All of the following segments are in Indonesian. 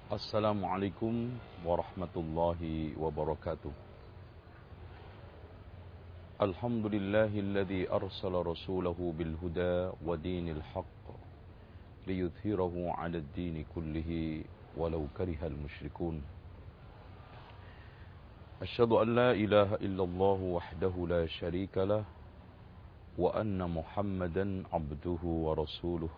Assalamualaikum warahmatullahi wabarakatuh. Alhamdulillahilladzi arsala rasulahu bil huda wa dinil haqq liyudhhirahu 'ala ad-dini kullihi walau karihal musyrikun. Asyhadu an la ilaha illallah wahdahu la syarika lah wa anna Muhammadan 'abduhu wa rasuluh.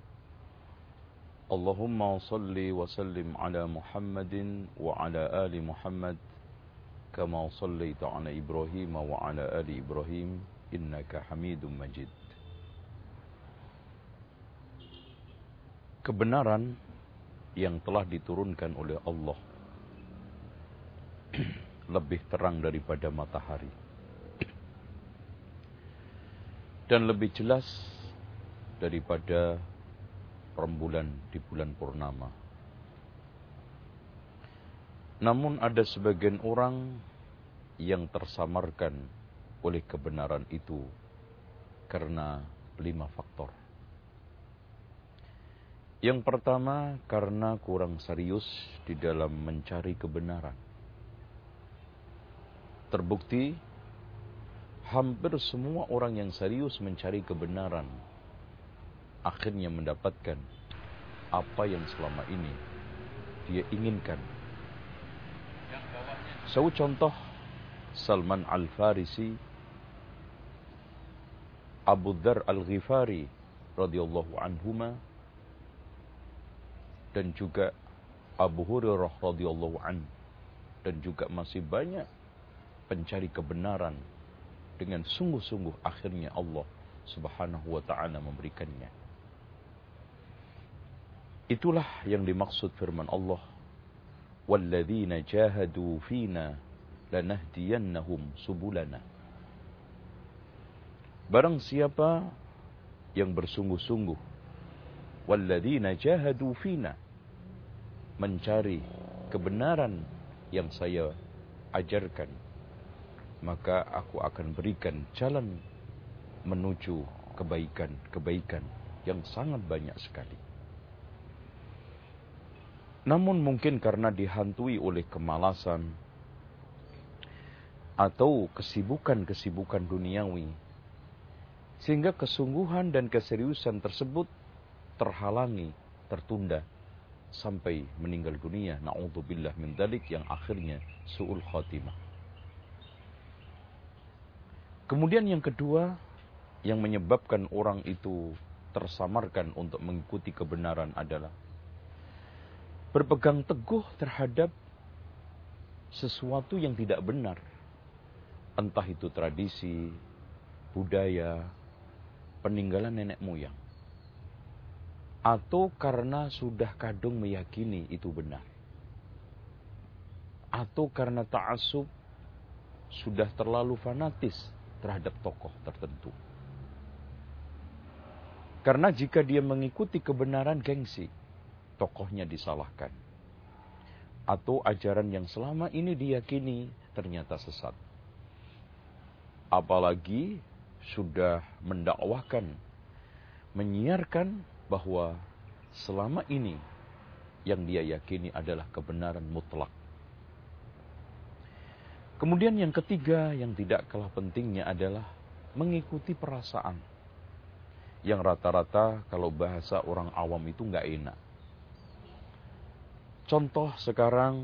Allahumma salli wa sallim ala Muhammadin wa ala ali Muhammad kama sallaita ala Ibrahim wa ala ali Ibrahim innaka Hamidum Majid. Kebenaran yang telah diturunkan oleh Allah lebih terang daripada matahari dan lebih jelas daripada rembulan di bulan purnama. Namun ada sebagian orang yang tersamarkan oleh kebenaran itu karena 5 faktor. Yang pertama, karena kurang serius di dalam mencari kebenaran. Terbukti hampir semua orang yang serius mencari kebenaran akhirnya mendapatkan apa yang selama ini dia inginkan. Contoh Salman Al-Farisi, Abu Dzar Al-Ghifari radhiyallahu anhuma, dan juga Abu Hurairah radhiyallahu anhu, dan juga masih banyak pencari kebenaran dengan sungguh-sungguh akhirnya Allah Subhanahu wa ta'ala memberikannya. Itulah yang dimaksud firman Allah, walladzina jahadu fina lanahdiyannahum subulana. Barang siapa yang bersungguh-sungguh, walladzina jahadu fina, mencari kebenaran yang saya ajarkan, maka aku akan berikan jalan menuju kebaikan-kebaikan yang sangat banyak sekali. Namun mungkin karena dihantui oleh kemalasan atau kesibukan-kesibukan duniawi, sehingga kesungguhan dan keseriusan tersebut terhalangi, tertunda sampai meninggal dunia. Na'udzubillah min dzalik, yang akhirnya su'ul khatimah. Kemudian yang kedua yang menyebabkan orang itu tersamarkan untuk mengikuti kebenaran adalah berpegang teguh terhadap sesuatu yang tidak benar. Entah itu tradisi, budaya, peninggalan nenek moyang. Atau karena sudah kadung meyakini itu benar. Atau karena ta'assub, sudah terlalu fanatis terhadap tokoh tertentu. Karena jika dia mengikuti kebenaran, gengsi, tokohnya disalahkan. Atau ajaran yang selama ini diyakini ternyata sesat. Apalagi sudah mendakwahkan, menyiarkan bahwa selama ini yang dia yakini adalah kebenaran mutlak. Kemudian yang ketiga yang tidak kalah pentingnya adalah mengikuti perasaan. Yang rata-rata kalau bahasa orang awam itu nggak enak. Contoh sekarang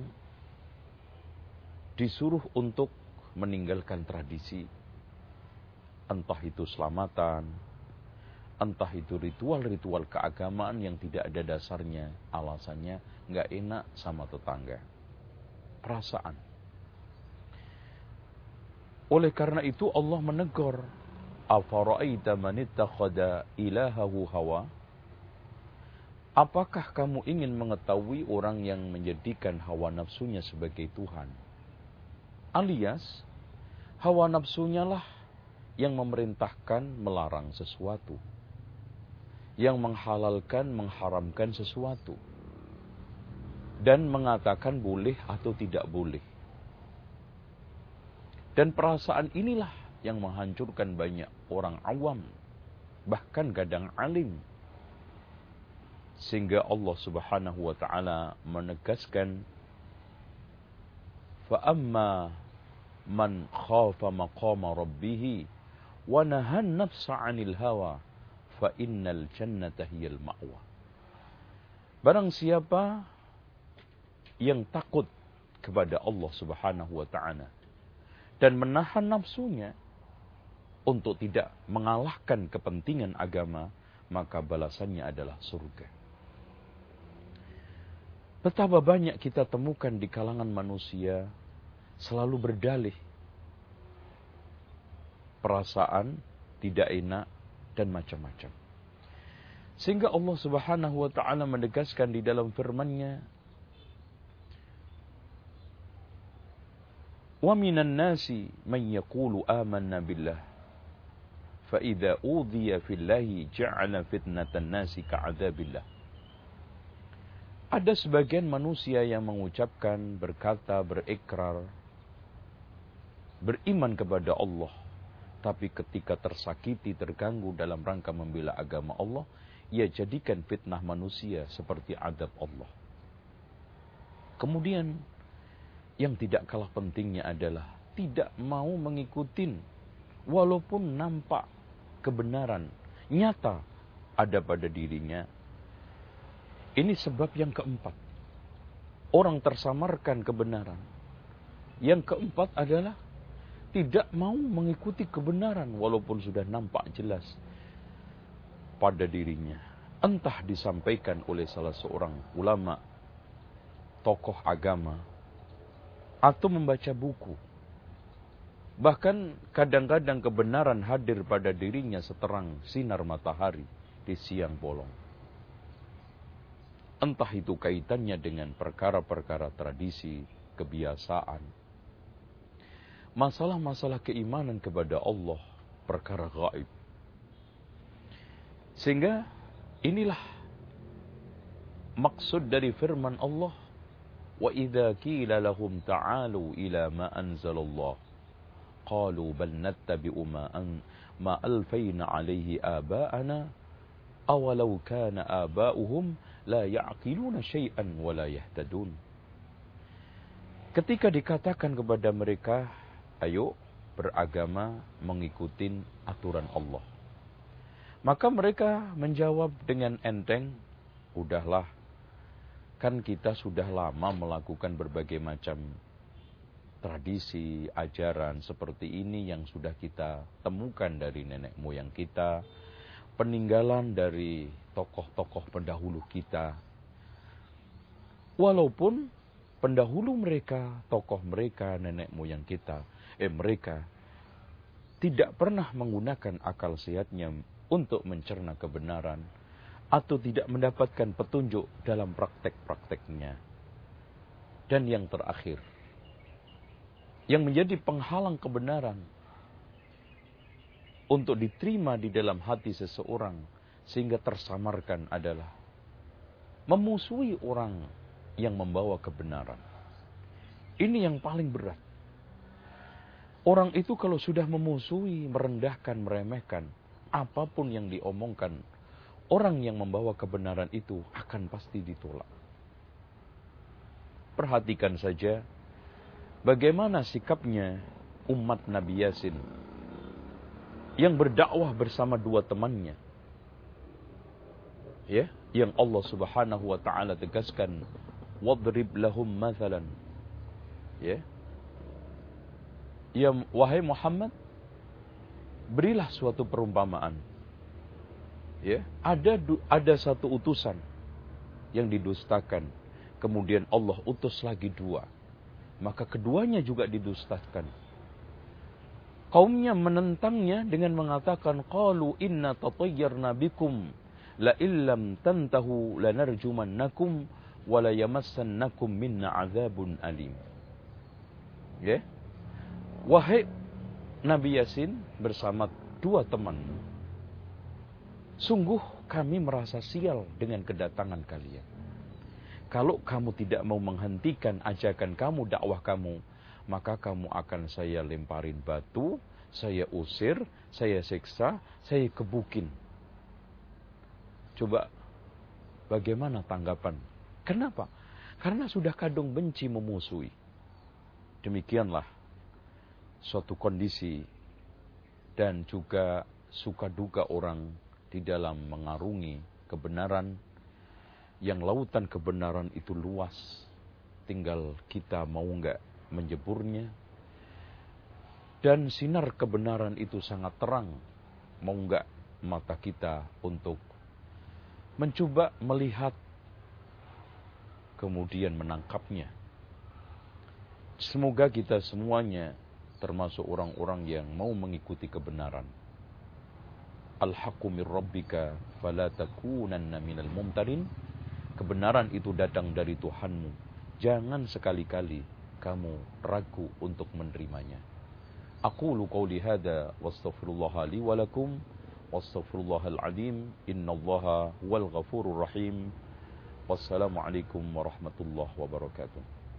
disuruh untuk meninggalkan tradisi. Entah itu selamatan, entah itu ritual-ritual keagamaan yang tidak ada dasarnya. Alasannya nggak enak sama tetangga. Perasaan. Oleh karena itu Allah menegur, afara'aita man ittakhadha ilahahu hawa? Apakah kamu ingin mengetahui orang yang menjadikan hawa nafsunya sebagai Tuhan? Alias, hawa nafsunya lah yang memerintahkan melarang sesuatu. Yang menghalalkan, mengharamkan sesuatu. Dan mengatakan boleh atau tidak boleh. Dan perasaan inilah yang menghancurkan banyak orang awam. Bahkan kadang alim. Sehingga Allah Subhanahu wa taala menegaskan, fa amma man khafa maqama rabbih wa nahan nafsa 'anil hawa fa innal jannata hiyal ma'wa. Barang siapa yang takut kepada Allah Subhanahu wa taala dan menahan nafsunya untuk tidak mengalahkan kepentingan agama, maka balasannya adalah surga. Betapa banyak kita temukan di kalangan manusia selalu berdalih perasaan tidak enak dan macam-macam. Sehingga Allah Subhanahu wa taala menegaskan di dalam firman-Nya, "Wa minan nasi man yaqulu amanna billah fa idza udhiya fillahi ja'ala fitnatan nasi ka'adzabillah." Ada sebagian manusia yang mengucapkan, berkata, berikrar, beriman kepada Allah, tapi ketika tersakiti, terganggu dalam rangka membela agama Allah, ia jadikan fitnah manusia seperti azab Allah. Kemudian, yang tidak kalah pentingnya adalah tidak mau mengikuti, walaupun nampak kebenaran nyata ada pada dirinya. Ini sebab yang keempat. Orang tersamarkan kebenaran. Yang keempat adalah tidak mau mengikuti kebenaran walaupun sudah nampak jelas pada dirinya. Entah disampaikan oleh salah seorang ulama, tokoh agama, atau membaca buku. Bahkan kadang-kadang kebenaran hadir pada dirinya seterang sinar matahari di siang bolong. Entah itu kaitannya dengan perkara-perkara tradisi, kebiasaan, masalah-masalah keimanan kepada Allah, perkara gaib. Sehingga inilah maksud dari firman Allah, wa idza qila lahum ta'alu ila ma anzalallah qalu bal nattabi'u ma alfayna alaihi aba'ana awalau kana aba'uhum la ya'qiluna syai'an wa la yahtadun. Ketika dikatakan kepada mereka, ayo beragama mengikuti aturan Allah, maka mereka menjawab dengan enteng, udahlah, kan kita sudah lama melakukan berbagai macam tradisi, ajaran seperti ini yang sudah kita temukan dari nenek moyang kita, peninggalan dari tokoh-tokoh pendahulu kita. Walaupun pendahulu mereka, tokoh mereka, nenek moyang kita, mereka tidak pernah menggunakan akal sehatnya untuk mencerna kebenaran atau tidak mendapatkan petunjuk dalam praktek-prakteknya. Dan yang terakhir, yang menjadi penghalang kebenaran untuk diterima di dalam hati seseorang sehingga tersamarkan adalah memusuhi orang yang membawa kebenaran. Ini yang paling berat. Orang itu kalau sudah memusuhi, merendahkan, meremehkan, apapun yang diomongkan, orang yang membawa kebenaran itu akan pasti ditolak. Perhatikan saja bagaimana sikapnya umat Nabi Yasin yang berdakwah bersama dua temannya. Ya, yang Allah Subhanahu wa taala tegaskan, wadrib lahum mathalan. Ya. Ya wahai Muhammad, berilah suatu perumpamaan. Ya, ada satu utusan yang didustakan. Kemudian Allah utus lagi dua. Maka keduanya juga didustakan. Kaumnya menentangnya dengan mengatakan, qalu inna tatayyarna bikum la illam tantahu lanarjumannakum wa la yamassannakum minna azabun alim. Ya. Wahai Nabi Yasin bersama dua teman, sungguh kami merasa sial dengan kedatangan kalian. Kalau kamu tidak mau menghentikan ajakan kamu, dakwah kamu, maka kamu akan saya lemparin batu, saya usir, saya siksa, saya gebukin. Coba Bagaimana tanggapan? Kenapa? Karena sudah kadung benci memusuhi. Demikianlah suatu kondisi dan juga suka duka orang di dalam mengarungi kebenaran, yang lautan kebenaran itu luas. Tinggal kita mau enggak menjeburnya. Dan sinar kebenaran itu sangat terang. Mau enggak mata kita untuk mencoba melihat, kemudian menangkapnya. Semoga kita semuanya termasuk orang-orang yang mau mengikuti kebenaran. Al-haqqu mir rabbika fala takunanna minal mumtarin. Kebenaran itu datang dari Tuhanmu. Jangan sekali-kali kamu ragu untuk menerimanya. Aqulu qawli hadza wastaghfirullaha li wa lakum wastaghfirullahal azim. Innallaha huwal ghafurur rahim. Wassalamualaikum warahmatullahi wabarakatuh.